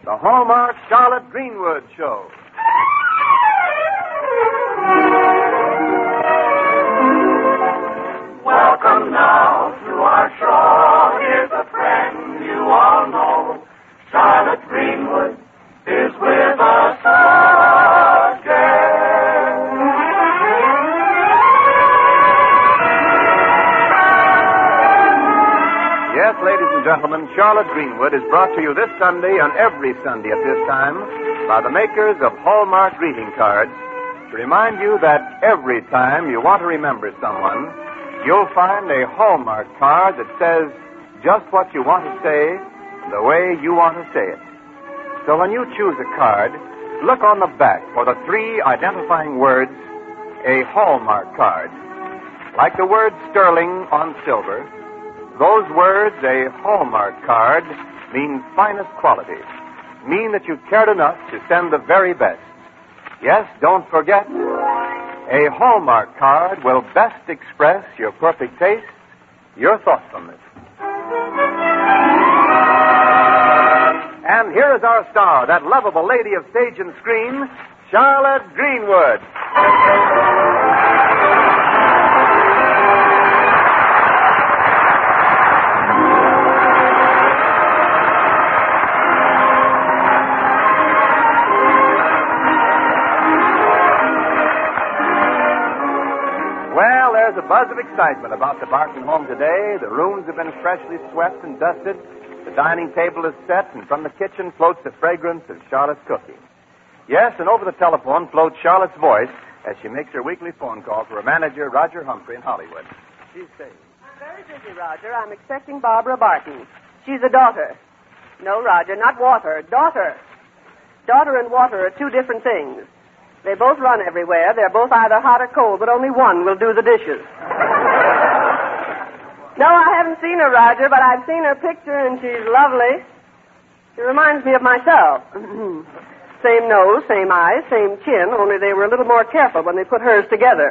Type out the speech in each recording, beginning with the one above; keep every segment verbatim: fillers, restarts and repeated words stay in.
The Hallmark Charlotte Greenwood Show. Welcome now to our show. Here's a friend you all know. Charlotte Greenwood is with us again. Yes, ladies and gentlemen, Charlotte Greenwood is brought to you this Sunday and every Sunday at this time by the makers of Hallmark greeting cards to remind you that every time you want to remember someone, you'll find a Hallmark card that says just what you want to say, the way you want to say it. So when you choose a card, look on the back for the three identifying words, a Hallmark card. Like the word sterling on silver, those words, a Hallmark card, mean finest quality, mean that you've cared enough to send the very best. Yes, don't forget, a Hallmark card will best express your perfect taste, your thoughtfulness. And here is our star, that lovable lady of stage and screen, Charlotte Greenwood. Well, there's a buzz of excitement about the Barton home today. The rooms have been freshly swept and dusted. The dining table is set, and from the kitchen floats the fragrance of Charlotte's cooking. Yes, and over the telephone floats Charlotte's voice as she makes her weekly phone call to her manager, Roger Humphrey, in Hollywood. She's saying, I'm very busy, Roger. I'm expecting Barbara Barton. She's a daughter. No, Roger, not water. Daughter. Daughter and water are two different things. They both run everywhere. They're both either hot or cold, but only one will do the dishes. No, I haven't seen her, Roger, but I've seen her picture, and she's lovely. She reminds me of myself. Same nose, same eyes, same chin, only they were a little more careful when they put hers together.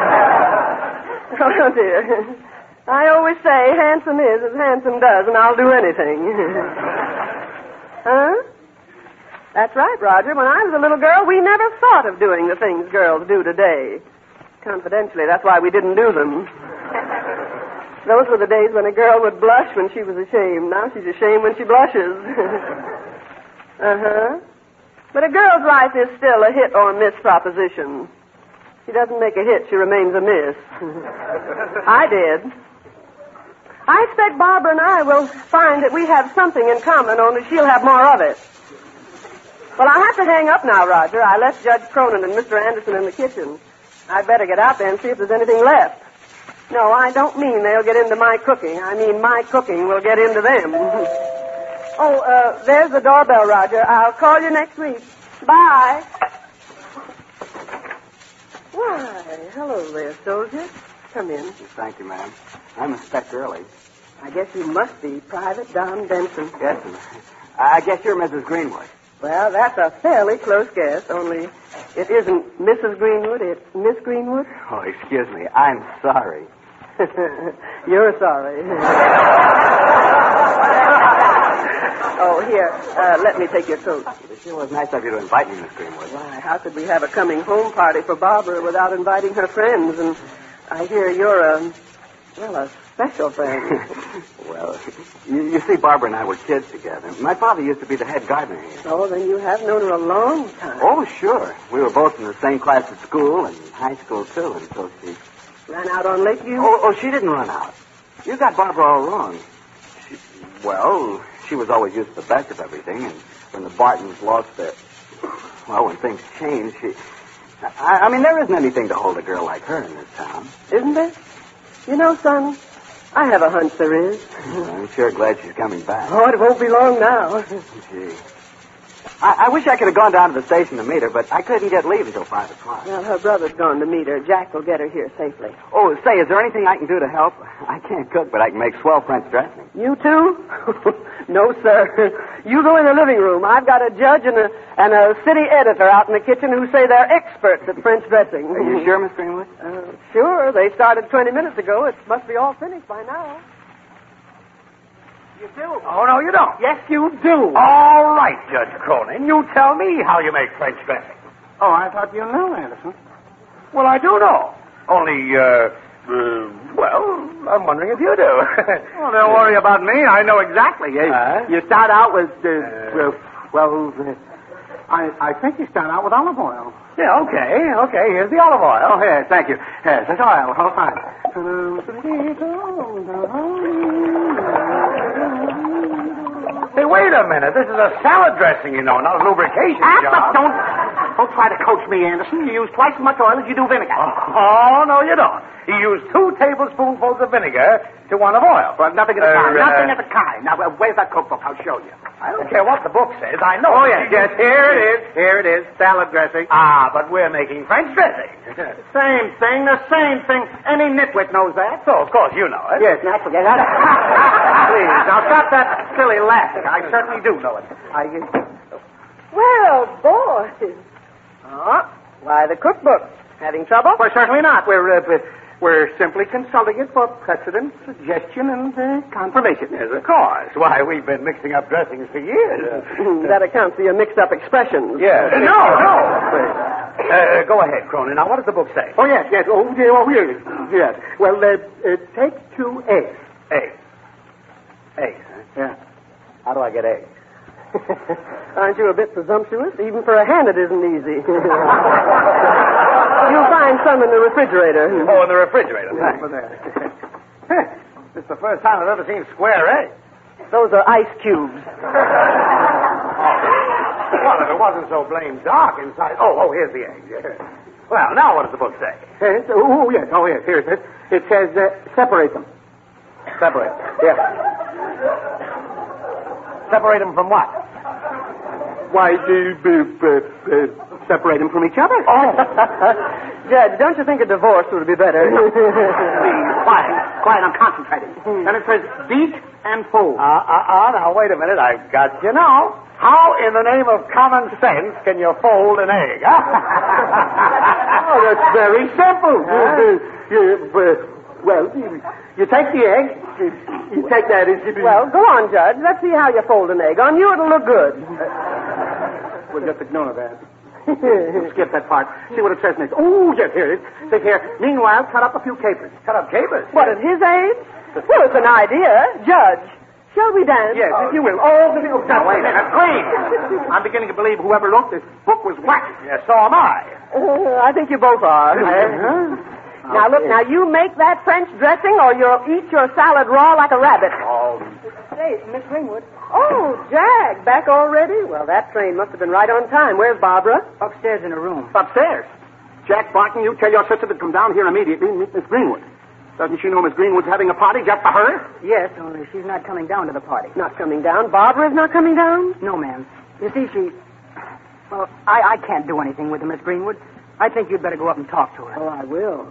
Oh, dear. I always say handsome is as handsome does, and I'll do anything. Huh? That's right, Roger. When I was a little girl, we never thought of doing the things girls do today. Confidentially, that's why we didn't do them. Those were the days when a girl would blush when she was ashamed. Now she's ashamed when she blushes. Uh-huh. But a girl's life is still a hit or miss proposition. She doesn't make a hit, she remains a miss. I did. I expect Barbara and I will find that we have something in common, only she'll have more of it. Well, I have to hang up now, Roger. I left Judge Cronin and Mister Anderson in the kitchen. I'd better get out there and see if there's anything left. No, I don't mean they'll get into my cooking. I mean my cooking will get into them. Oh, uh, there's the doorbell, Roger. I'll call you next week. Bye. Why, hello there, soldier. Come in. Thank you, ma'am. I'm Inspector Early. I guess you must be Private Don Benson. Yes, ma'am. I guess you're Missus Greenwood. Well, that's a fairly close guess, only it isn't Missus Greenwood, it's Miss Greenwood. Oh, excuse me. I'm sorry. You're sorry. Oh, here, uh, let me take your coat. It sure was nice of you to invite me, Miss Greenwood. Why, how could we have a coming home party for Barbara without inviting her friends? And I hear you're a, well, a special friend. Well, you, you see, Barbara and I were kids together. My father used to be the head gardener here. Oh, then you have known her a long time. Oh, sure. We were both in the same class at school and high school, too, until she... Ran out on Lakeview? Oh, oh, she didn't run out. You got Barbara all wrong. She, well, she was always used to the best of everything, and when the Bartons lost their... Well, when things changed, she... I, I mean, there isn't anything to hold a girl like her in this town. Isn't there? You know, son, I have a hunch there is. I'm sure glad she's coming back. Oh, it won't be long now. Gee. I, I wish I could have gone down to the station to meet her, but I couldn't get leave until five o'clock. Well, her brother's gone to meet her. Jack will get her here safely. Oh, say, is there anything I can do to help? I can't cook, but I can make swell French dressing. You too? No, sir. You go in the living room. I've got a judge and a, and a city editor out in the kitchen who say they're experts at French dressing. Are you sure, Miss Greenwood? Uh, sure. They started twenty minutes ago. It must be all finished by now. You do? Oh, no, you don't. Yes, you do. All right, Judge Cronin. You tell me how you make French dressing. Oh, I thought you knew, Anderson. Well, I do know. Only, uh, uh well, I'm wondering if you do. Well, don't worry about me. I know exactly. You, Uh? you start out with, uh, uh, well, uh, I, I think you start out with olive oil. Yeah, okay, okay. Here's the olive oil. Oh, yes, thank you. Yes, that's oil. Oh, fine. Hey, wait a minute. This is a salad dressing, you know, not a lubrication Ah, job. but don't, don't try to coach me, Anderson. You use twice as much oil as you do vinegar. Oh, no, you don't. You use two tablespoonfuls of vinegar to one of oil. Well, nothing of the Uh, kind. uh, Nothing of the kind. Now, uh, where's that cookbook? I'll show you. I don't care what the book says. I know. Oh, yes, yes. Here it is. Here it is. Salad dressing. Ah, but we're making French dressing. Same thing. The same thing. Any nitwit knows that. So, of course, you know it. Yes, naturally. Please, now stop that silly laughing. I certainly do know it. I. Well, boys. Oh, why the cookbook? Having trouble? Well, certainly not. We're uh, we're simply consulting it for precedent, suggestion, and uh, confirmation. Yes, of course. Why, we've been mixing up dressings for years. That accounts for your mixed-up expressions. Yes. No, no. Uh, go ahead, Cronin. Now, what does the book say? Oh, yes, yes. Oh, dear, oh, yes. Yes. Well, uh, uh, take two eggs. Eggs. Eggs, huh? Yeah. How do I get eggs? Aren't you a bit presumptuous? Even for a hen, it isn't easy. You'll find some in the refrigerator. Oh, in the refrigerator. Thanks. Over there. This is the first time I've ever seen square eggs. Those are ice cubes. Well, if it wasn't so blamed dark inside. Oh, oh, here's the eggs. Yeah. Well, now what does the book say? Yes. Oh, yes. Oh, yes. Here it is. It says uh, separate them. Separate. Yes. Separate them from what? Why, uh, uh, uh, separate them from each other. Oh. Judge, don't you think a divorce would be better? Please, quiet. Quiet, I'm concentrating. And it says beat and fold. Uh, uh, uh, now, wait a minute. I've got you now. How in the name of common sense can you fold an egg, huh? Oh, that's very simple. Huh? Uh, you, uh, well, you, you take the egg, you, you take that as you... Well, go on, Judge. Let's see how you fold an egg. On you, it'll look good. We'll just ignore that. Skip that part. See what it says next. Oh, yes, here it is. Say here, meanwhile, cut up a few capers. Cut up capers. What, at his age? Well, it's an idea. Judge, shall we dance? Yes, if you will. Oh, the oh, now, wait a minute. Please. I'm beginning to believe whoever wrote this book was whacked. Yes, so am I. Uh, I think you both are. Uh-huh. Now, look, now, you make that French dressing or you'll eat your salad raw like a rabbit. Oh. Hey, Miss Ringwood. Oh, Jack, back already? Well, that train must have been right on time. Where's Barbara? Upstairs in her room. Upstairs? Jack Barton, you tell your sister to come down here immediately and meet Miss Greenwood. Doesn't she know Miss Greenwood's having a party just for her? Yes, only she's not coming down to the party. Not coming down. Barbara's not coming down? No, ma'am. You see, she... Well, I, I can't do anything with her, Miss Greenwood. I think you'd better go up and talk to her. Oh, I will.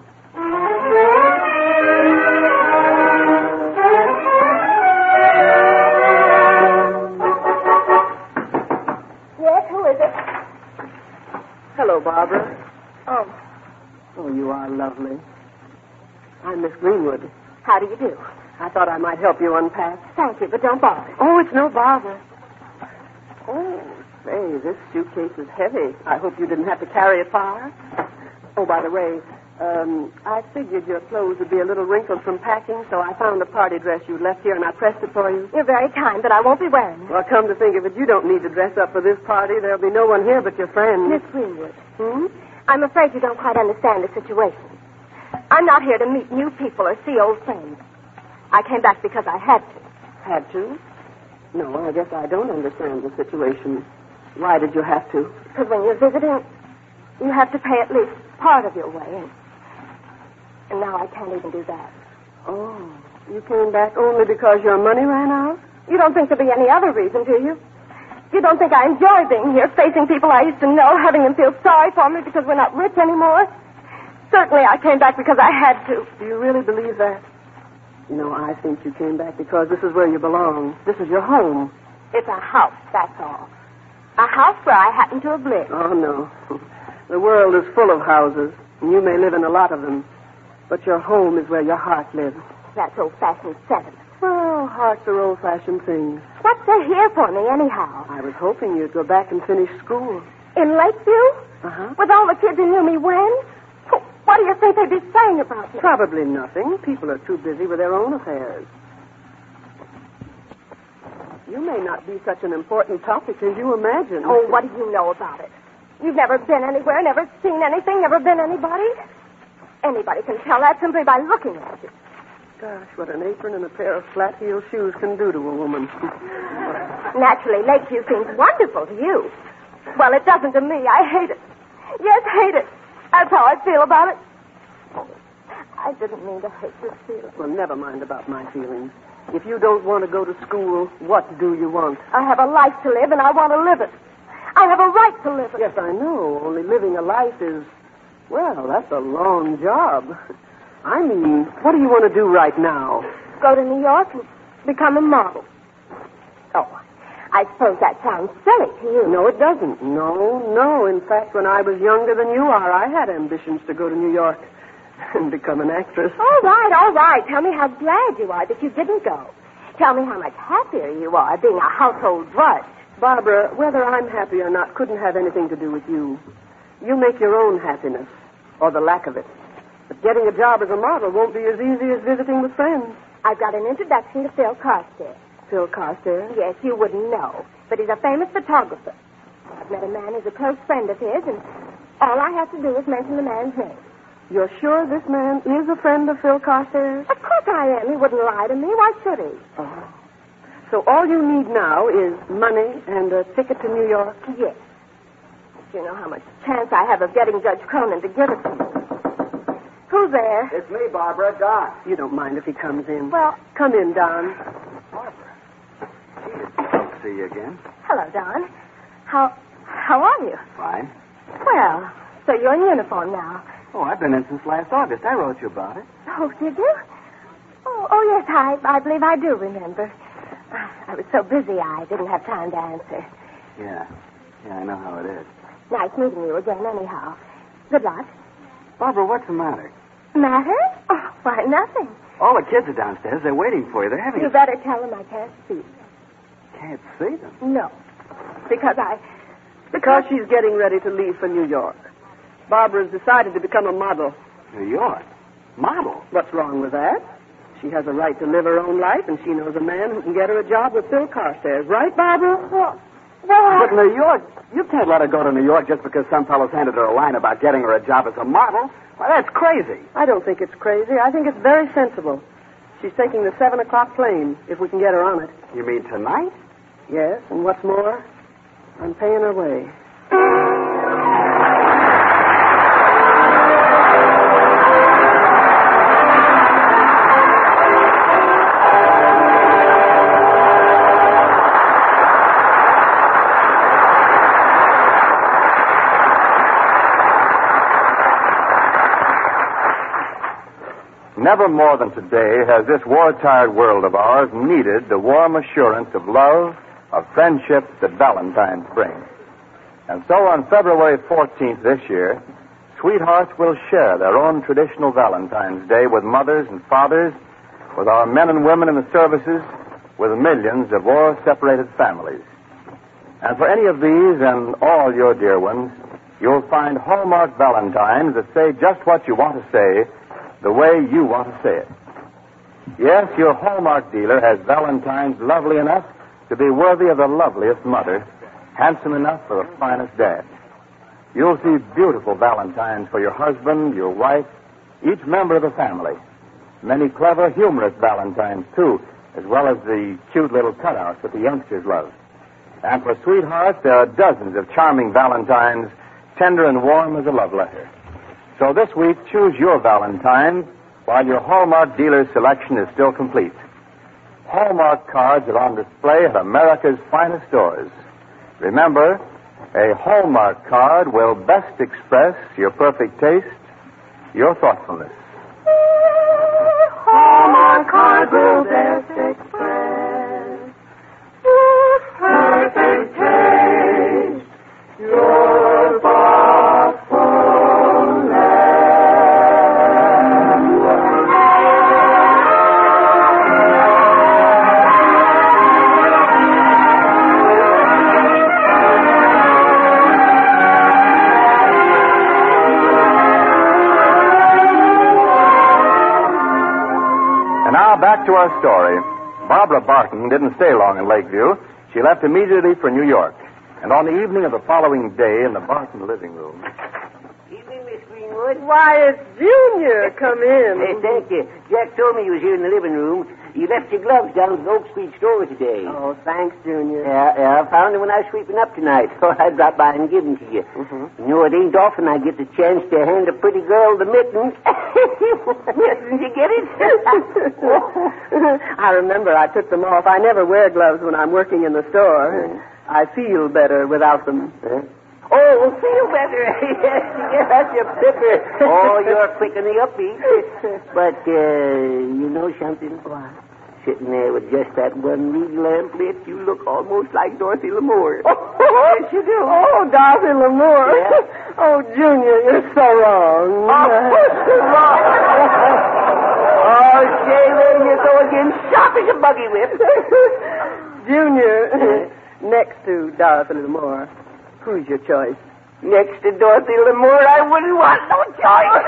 Yes, who is it? Hello, Barbara. Oh, Oh, you are lovely. I'm Miss Greenwood. how do you do? I thought I might help you unpack. Thank you, but don't bother. Oh, it's no bother. Oh, say, this suitcase is heavy. I hope you didn't have to carry it far. Oh, by the way, um, I figured your clothes would be a little wrinkled from packing, so I found a party dress you left here, and I pressed it for you. You're very kind, but I won't be wearing it. Well, come to think of it, you don't need to dress up for this party. There'll be no one here but your friends. Miss Greenwood, Hmm? I'm afraid you don't quite understand the situation. I'm not here to meet new people or see old friends. I came back because I had to. Had to? No, I guess I don't understand the situation. Why did you have to? Because when you're visiting, you have to pay at least part of your way. And, and now I can't even do that. Oh, you came back only because your money ran out? You don't think there'll be any other reason, do you? You don't think I enjoy being here, facing people I used to know, having them feel sorry for me because we're not rich anymore? Certainly I came back because I had to. Do you really believe that? You know, I think you came back because this is where you belong. This is your home. It's a house, that's all. A house where I happen to have lived. Oh, no. The world is full of houses, and you may live in a lot of them. But your home is where your heart lives. That's old-fashioned sentiment. Well, Our hearts are old-fashioned things. What's there here for me, anyhow? I was hoping you'd go back and finish school. In Lakeview? Uh-huh. With all the kids who knew me when? What do you think they'd be saying about me? Probably nothing. People are too busy with their own affairs. You may not be such an important topic as you imagine. Oh, what do you know about it? You've never been anywhere, never seen anything, never been anybody. Anybody can tell that simply by looking at you. Gosh, what an apron and a pair of flat-heel shoes can do to a woman. Naturally, Lakeview seems wonderful to you. Well, it doesn't to me. I hate it. Yes, hate it. That's how I feel about it. I didn't mean to hate this feeling. Well, never mind about my feelings. If you don't want to go to school, what do you want? I have a life to live, and I want to live it. I have a right to live it. Yes, I know. Only living a life is, well, that's a long job. I mean, what do you want to do right now? Go to New York and become a model. Oh, I suppose that sounds silly to you. No, it doesn't. No, no. In fact, when I was younger than you are, I had ambitions to go to New York and become an actress. All right, all right. Tell me how glad you are that you didn't go. Tell me how much happier you are being a household drudge. Barbara, whether I'm happy or not couldn't have anything to do with you. You make your own happiness, or the lack of it. But getting a job as a model won't be as easy as visiting with friends. I've got an introduction to Phil Carstairs. Phil Carstairs? Yes, you wouldn't know, but he's a famous photographer. I've met a man who's a close friend of his, and all I have to do is mention the man's name. You're sure this man is a friend of Phil Carstairs? Of course I am. He wouldn't lie to me. Why should he? Oh. So all you need now is money and a ticket to New York? Yes. Do you know how much chance I have of getting Judge Cronin to give it to me? Who's there? It's me, Barbara. Don. You don't mind if he comes in. Well, come in, Don. Barbara. Gee, it's good to see you again. Hello, Don. How how are you? Fine. Well, so you're in uniform now. Oh, I've been in since last August. I wrote you about it. Oh, did you? Oh, oh yes, I, I believe I do remember. I was so busy I didn't have time to answer. Yeah. Yeah, I know how it is. Nice meeting you again, anyhow. Good luck. Barbara, what's the matter? Matter? Oh, why, nothing. All the kids are downstairs. They're waiting for you. They're having... You better tell them I can't speak. Can't see them? No. Because I... Because she's getting ready to leave for New York. Barbara's decided to become a model. New York? Model? What's wrong with that? She has a right to live her own life, and she knows a man who can get her a job with Phil Carstairs. Right, Barbara? Well, well... But New York... You can't let her go to New York just because some fellows handed her a line about getting her a job as a model. Why, that's crazy. I don't think it's crazy. I think it's very sensible. She's taking the seven o'clock plane, if we can get her on it. You mean tonight? Yes, and what's more, I'm paying her way. Never more than today has this war-tired world of ours needed the warm assurance of love, of friendship that Valentine's brings. And so on February fourteenth this year, sweethearts will share their own traditional Valentine's Day with mothers and fathers, with our men and women in the services, with millions of war-separated families. And for any of these and all your dear ones, you'll find Hallmark Valentines that say just what you want to say, the way you want to say it. Yes, your Hallmark dealer has Valentines lovely enough to be worthy of the loveliest mother, handsome enough for the finest dad. You'll see beautiful Valentines for your husband, your wife, each member of the family. Many clever, humorous Valentines, too, as well as the cute little cutouts that the youngsters love. And for sweethearts, there are dozens of charming Valentines, tender and warm as a love letter. So this week, choose your Valentine while your Hallmark dealer's selection is still complete. Hallmark cards are on display at America's finest stores. Remember, a Hallmark card will best express your perfect taste, your thoughtfulness. Hallmark card will best express your perfect taste, your thoughtfulness. back to our story. Barbara Barton didn't stay long in Lakeview. She left immediately for New York. And on the evening of the following day in the Barton living room... Evening, Miss Greenwood. Why, it's Junior. Come in. Hey, thank you. Jack told me you was here in the living room. You left your gloves down at the Oak Street store today. Oh, thanks, Junior. Yeah, yeah, I found them when I was sweeping up tonight, so I dropped by and give them to you. Mm-hmm. You know, it ain't often I get the chance to hand a pretty girl the mittens. Did you get it? I remember I took them off. I never wear gloves when I'm working in the store. Mm. I feel better without them. Huh? Oh, feel better. Yes, yes, that's your pipper. Oh, you're quick on the upbeat. But, uh, you know something? What? Sitting there with just that one reed lamp lit, you look almost like Dorothy L'Amour. Oh, yes, you do. Oh, Dorothy L'Amour. Yeah. Oh, Junior, you're so wrong. Oh, wrong. Oh, say, there you go again, sharp as a buggy whip. Junior, Yeah. next to Dorothy L'Amour, who's your choice? Next to Dorothy L'Amour, I wouldn't want no choice.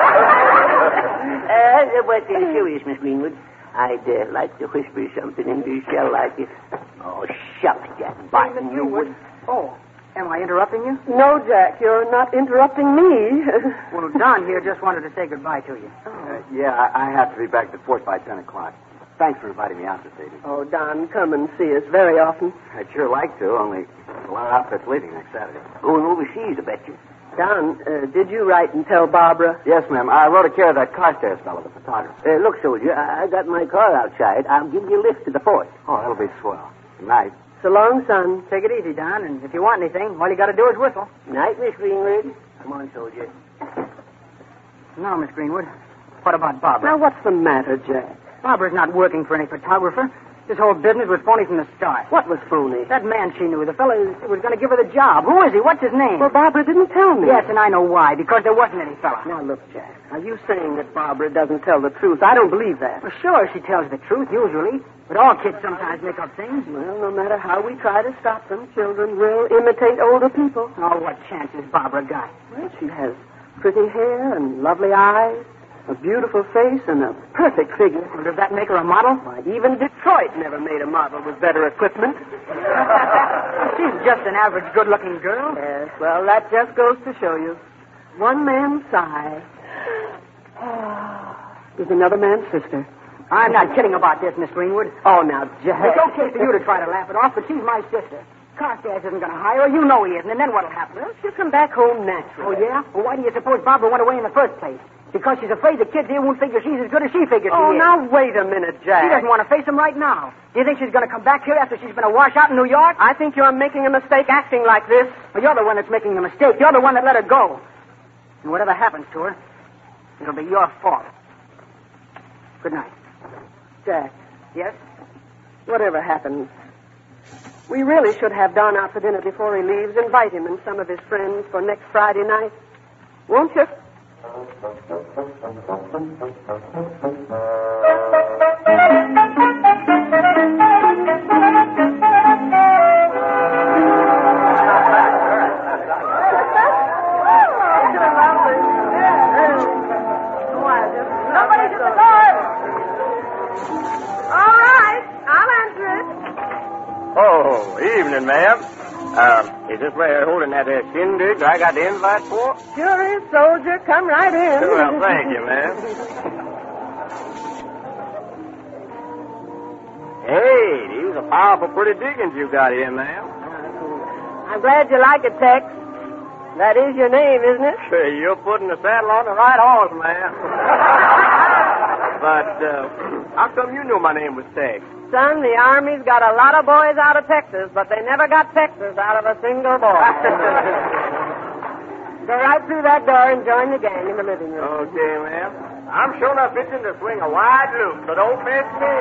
uh, but uh, serious, Miss Greenwood, I'd uh, like to whisper something into your shell like this. Oh, shucks, Jack Barton, you would. Oh, am I interrupting you? No, Jack, you're not interrupting me. Well, Don here just wanted to say goodbye to you. Uh, yeah, I, I have to be back at the fort by ten o'clock. Thanks for inviting me out this evening. Oh, Don, come and see us very often. I'd sure like to, only a lot of outfits leaving next Saturday. Going overseas, I bet you. Don, uh, did you write and tell Barbara? Yes, ma'am. I wrote a care of that Carstairs fellow, the photographer. Uh, look, soldier, I-, I got my car outside. I'll give you a lift to the fort. Oh, that'll be swell. Good night. So long, son. Take it easy, Don, and if you want anything, all you got to do is whistle. Night, Miss Greenwood. Come on, soldier. Now, Miss Greenwood, what about Barbara? Now, what's the matter, Jack? Barbara's not working for any photographer. This whole business was phony from the start. What was phony? That man she knew, the fellow who was going to give her the job. Who is he? What's his name? Well, Barbara didn't tell me. Yes, and I know why. Because there wasn't any fellow. Now, look, Jack. Are you saying that Barbara doesn't tell the truth? I don't believe that. Well, sure, she tells the truth, usually. But all kids sometimes make up things. Well, no matter how we try to stop them, children will imitate older people. Oh, what chance has Barbara got? Well, she has pretty hair and lovely eyes, a beautiful face, and a perfect figure. Well, does that make her a model? Why, even Detroit never made a model with better equipment. She's just an average good-looking girl. Yes, well, that just goes to show you. One man's sigh is another man's sister. I'm not kidding about this, Miss Greenwood. Oh, now, Jack. It's okay for you to try to laugh it off, but she's my sister. Carstairs isn't going to hire her. You know he isn't. And then what'll happen? Well, she'll come back home naturally. Oh, yeah? Well, why do you suppose Barbara went away in the first place? Because she's afraid the kids here won't figure she's as good as she figures Oh, she is. now, wait a minute, Jack. She doesn't want to face him right now. Do you think she's going to come back here after she's been a washout in New York? I think you're making a mistake acting like this. Well, you're the one that's making the mistake. You're the one that let her go. And whatever happens to her, it'll be your fault. Good night. Jack, Yes? whatever happens, we really should have Don out for dinner before he leaves. Invite him and some of his friends for next Friday night. Won't you? Somebody's at the door. All right, I'll answer it. Oh, evening, ma'am. Uh, is this where you're holding that uh, shindig that I got the invite for? Sure is, soldier. Come right in. Well, thank you, ma'am. Hey, these are powerful pretty diggings you got here, ma'am. I'm glad you like it, Tex. That is your name, isn't it? Hey, you're putting the saddle on the right horse, ma'am. But, uh, how come you knew my name was Tex? Son, the Army's got a lot of boys out of Texas, but they never got Texas out of a single boy. Go right through that door and join the gang in the living room. Okay, ma'am. I'm sure enough itching to swing a wide loop, so don't miss me.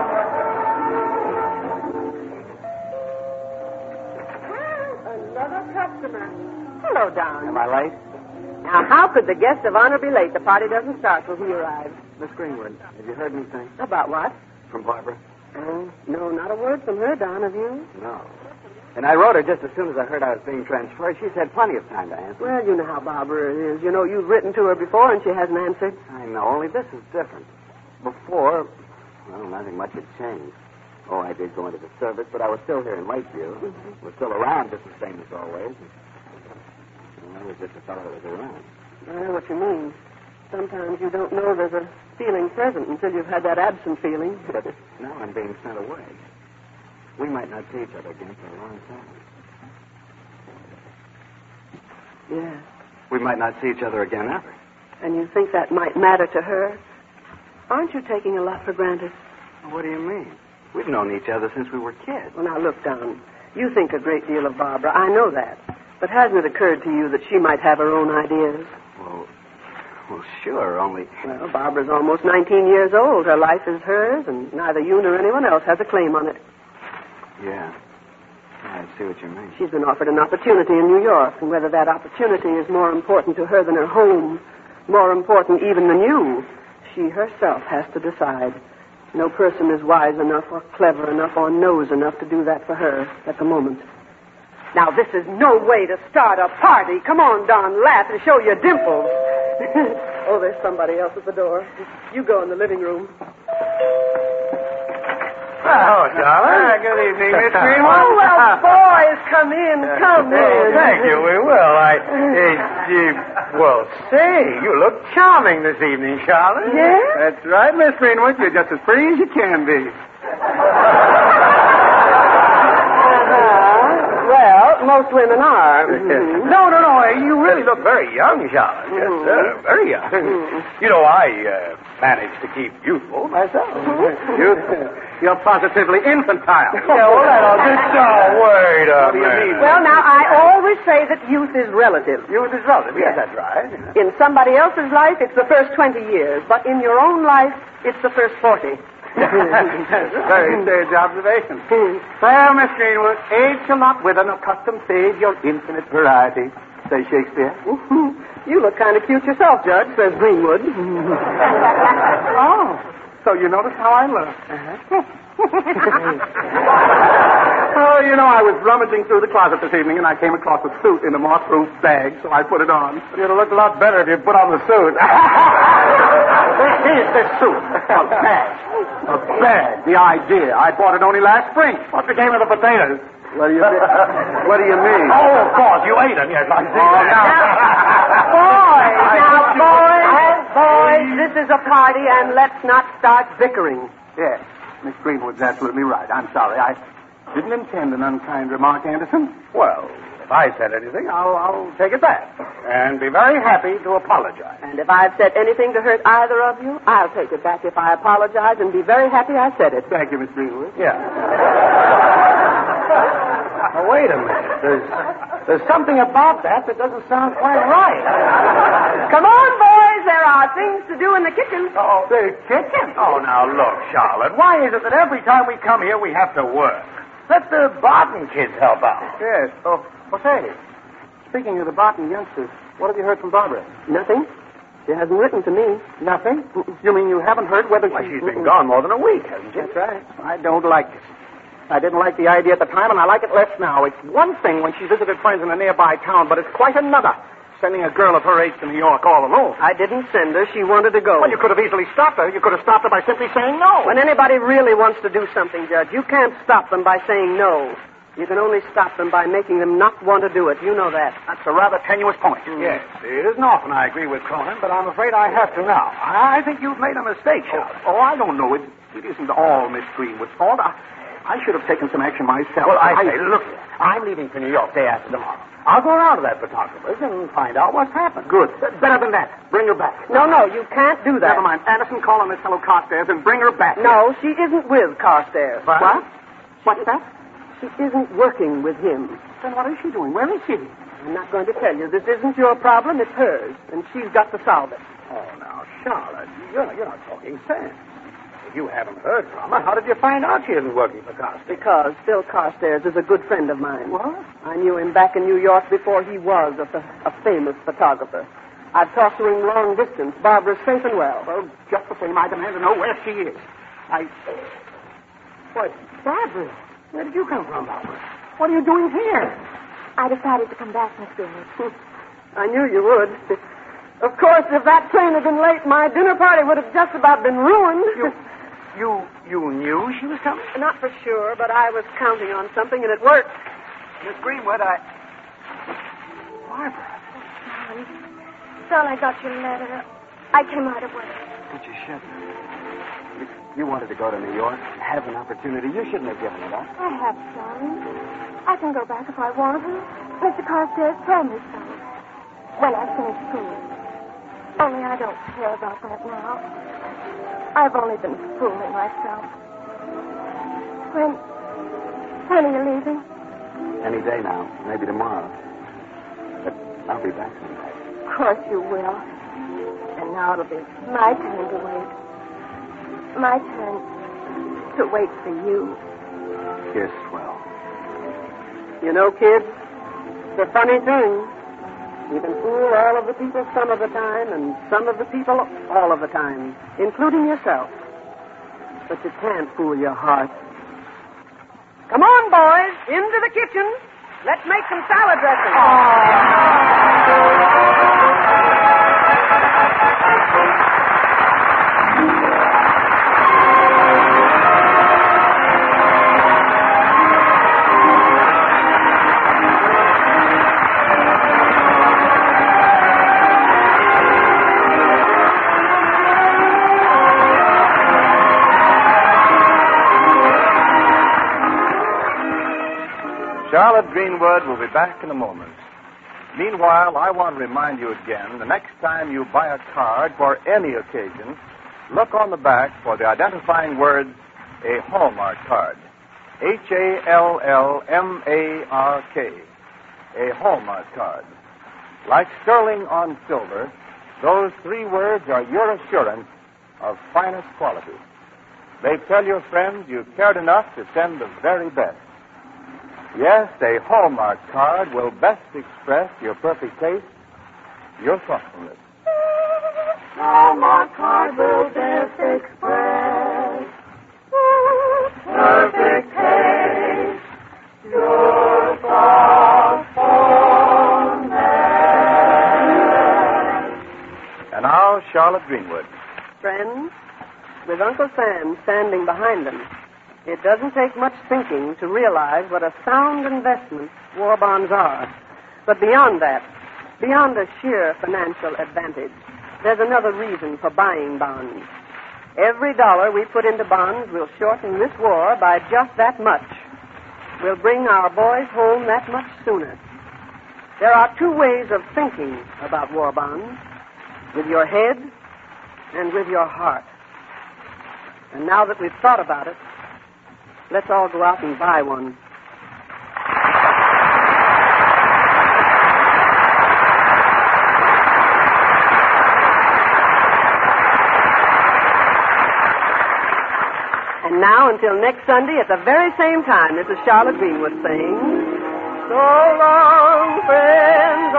Another customer. Hello, Don. Am I late? Now, how could the guest of honor be late? The party doesn't start till he arrives. Miss Greenwood, have you heard anything About what? from Barbara? Oh, no, not a word from her, Don, have you? No. And I wrote her just as soon as I heard I was being transferred. She's had plenty of time to answer. Well, you know how Barbara is. You know, you've written to her before and she hasn't answered. I know, only this is different. Before, Well, nothing much had changed. Oh, I did go into the service, but I was still here in Lakeview. Mm-hmm. Was still around just the same as always. Well, I was just a fellow that was around. I know what you mean. Sometimes you don't know there's a feeling present until you've had that absent feeling. But now I'm being sent away. We might not see each other again for a long time. Yeah. We might not see each other again ever. And you think that might matter to her? Aren't you taking a lot for granted? What do you mean? We've known each other since we were kids. Well, now, look, Don. You think a great deal of Barbara. I know that. But hasn't it occurred to you that she might have her own ideas? Well, well, sure, only... Well, Barbara's almost nineteen years old. Her life is hers, and neither you nor anyone else has a claim on it. Yeah. I see what you mean. She's been offered an opportunity in New York, and whether that opportunity is more important to her than her home, more important even than you, she herself has to decide. No person is wise enough or clever enough or knows enough to do that for her at the moment. Now, this is no way to start a party. Come on, Don, laugh and show your dimples. Oh, there's somebody else at the door. You go in the living room. Oh, darling. Uh, good evening, Miss Greenwood. Oh, well, boys, come in, come uh, in. Thank you, we will. I, uh, uh, well, say, you look charming this evening, Charlotte. Yes? That's right, Miss Greenwood. You're just as pretty as you can be. Well, most women are. Mm-hmm. No, no, no. You really look very young, Charlotte. Yes, Mm-hmm. sir. Very young. Mm-hmm. You know, I uh, managed to keep youthful myself. Mm-hmm. Youthful. You're positively infantile. Yeah, well, that'll just... Oh, wait a What do you minute. mean? Well, now, I always say that youth is relative. Youth is relative. Yes, that's right. In somebody else's life, it's the first twenty years. But in your own life, it's the first forty. Very sage observation. Well, Miss Greenwood, age shall not wither, nor custom save your infinite variety, says Shakespeare. You look kind of cute yourself, Judge, says Greenwood. Oh, so you notice how I look. Uh-huh. Oh, you know, I was rummaging through the closet this evening, and I came across a suit in a moth-proof bag, so I put it on. You'd look a lot better if you put on the suit. This is the suit. A bag. A bag. The idea. I bought it only last spring. What became of the potatoes? What do you mean? What do you mean? Oh, of course. You ate them. Yes, I see. Oh, now. Boys, now, boys, boys, this is a party, and let's not start bickering. Yes, Miss Greenwood's absolutely right. I'm sorry. I didn't intend an unkind remark, Anderson. Well, if I said anything, I'll, I'll take it back and be very happy to apologize. And if I've said anything to hurt either of you, I'll take it back if I apologize and be very happy I said it. Thank you, Miss Greenwood. Yeah. Oh, wait a minute. There's, there's something about that that doesn't sound quite right. Come on, boys. There are things to do in the kitchen. Oh, the kitchen? Oh, now, look, Charlotte. Why is it that every time we come here, we have to work? Let the Barton kids help out. Yes. Oh, well, say, speaking of the Barton youngsters, what have you heard from Barbara? Nothing. She hasn't written to me. Nothing? You mean you haven't heard whether Why, she... she's been gone more than a week, hasn't she? That's right. I don't like it. I didn't like the idea at the time, and I like it less now. It's one thing when she visited friends in a nearby town, but it's quite another sending a girl of her age to New York all alone. I didn't send her. She wanted to go. Well, you could have easily stopped her. You could have stopped her by simply saying no. When anybody really wants to do something, Judge, you can't stop them by saying no. You can only stop them by making them not want to do it. You know that. That's a rather tenuous point. Mm. Yes, it isn't often I agree with Cronin, but I'm afraid I have to now. I think you've made a mistake, Charlotte. Oh, I don't know. It, it isn't all Miss Greenwood's fault. I, I should have taken some action myself. Well, I, I say, look, I'm leaving for New York day after tomorrow. I'll go around to that photographer's and find out what's happened. Good. Better than that. Bring her back. No, no, you can't do that. Never mind. Anderson, call on this fellow Carstairs and bring her back. No, she isn't with Carstairs. What? What? What's that? She isn't working with him. Then what is she doing? Where is she? I'm not going to tell you. This isn't your problem. It's hers. And she's got to solve it. Oh, now, Charlotte, you're, you're not talking sense. If you haven't heard from her, how did you find out she isn't working for Carstairs? Because Phil Carstairs is a good friend of mine. What? I knew him back in New York before he was a, a famous photographer. I've talked to him long distance. Barbara's safe and well. Well, just the same, I demand to know where she is. I... What, Barbara? Where did you come from, Barbara? What are you doing here? I decided to come back, Miss Greenwood. I knew you would. Of course, if that train had been late, my dinner party would have just about been ruined. You, You you knew she was coming? Not for sure, but I was counting on something, and it worked. Miss Greenwood, I... Barbara. Son, son, I got your letter. I came right away. But you shouldn't. You, you wanted to go to New York, have an opportunity. You shouldn't have given it up. I have, son. I can go back if I want to. Mister Carstairs told me so. When I finish school. Only I don't care about that now. I've only been fooling myself. When... When are you leaving? Any day now. Maybe tomorrow. But I'll be back someday. Of course you will. And now it'll be my turn to wait. My turn to wait for you. You're swell. You know, kids, the funny thing, you can fool all of the people some of the time and some of the people all of the time, including yourself. But you can't fool your heart. Come on, boys, into the kitchen. Let's make some salad dressing. Charlotte Greenwood will be back in a moment. Meanwhile, I want to remind you again, the next time you buy a card for any occasion, look on the back for the identifying words, a Hallmark card. H A L L M A R K. A Hallmark card. Like sterling on silver, those three words are your assurance of finest quality. They tell your friends you cared enough to send the very best. Yes, a Hallmark card will best express your perfect taste, your thoughtfulness. Hallmark card will best express perfect taste, your thoughtfulness. And now, Charlotte Greenwood. Friends, with Uncle Sam standing behind them, it doesn't take much thinking to realize what a sound investment war bonds are. But beyond that, beyond a sheer financial advantage, there's another reason for buying bonds. Every dollar we put into bonds will shorten this war by just that much. We'll bring our boys home that much sooner. There are two ways of thinking about war bonds, with your head and with your heart. And now that we've thought about it, let's all go out and buy one. And now, until next Sunday at the very same time, this is Charlotte Greenwood saying, so long, friends,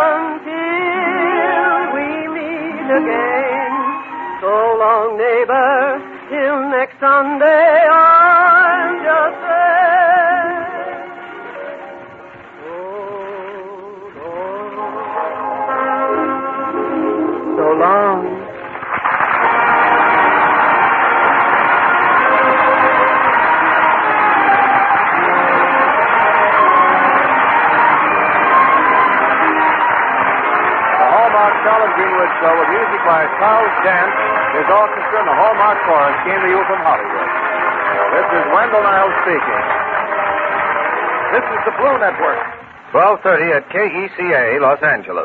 until we meet again. So long, neighbor, till next Sunday. I'm just saying, so long. So long. Charlotte Greenwood Show with music by Charles Dance, his orchestra, and the Hallmark Chorus came to you from Hollywood. This is Wendell Niles speaking. This is the Blue Network. twelve thirty at K E C A, Los Angeles.